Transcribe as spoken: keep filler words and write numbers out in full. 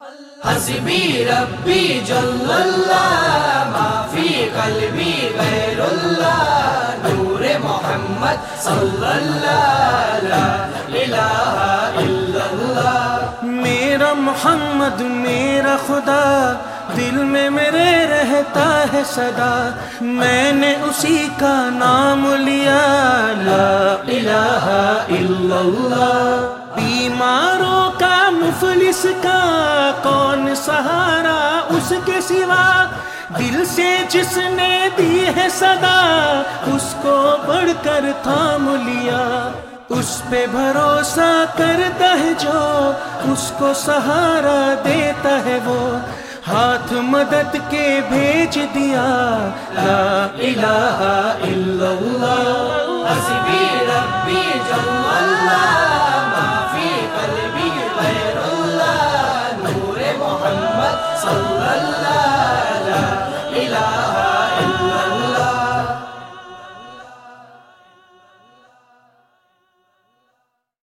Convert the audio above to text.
حسبی ربی جل اللہ ما فی قلبی غیر اللہ نور محمد صلی اللہ لا الہ الا اللہ. میرا محمد میرا خدا دل میں میرے رہتا ہے صدا، میں نے اسی کا نام لیا لا الہ الا اللہ. بیماروں کا مفلس کا کون سہارا اس کے سوا، دل سے جس نے دی ہے صدا اس کو بڑھ کر تھام لیا. اس پہ بھروسہ کرتا ہے جو اس کو سہارا دیتا ہے وہ، ہاتھ مدد کے بھیج دیا لا الہ الا اللہ. حسبی ربی جل اللہ ما فی قلبی غیر اللہ نور محمد صلی اللہ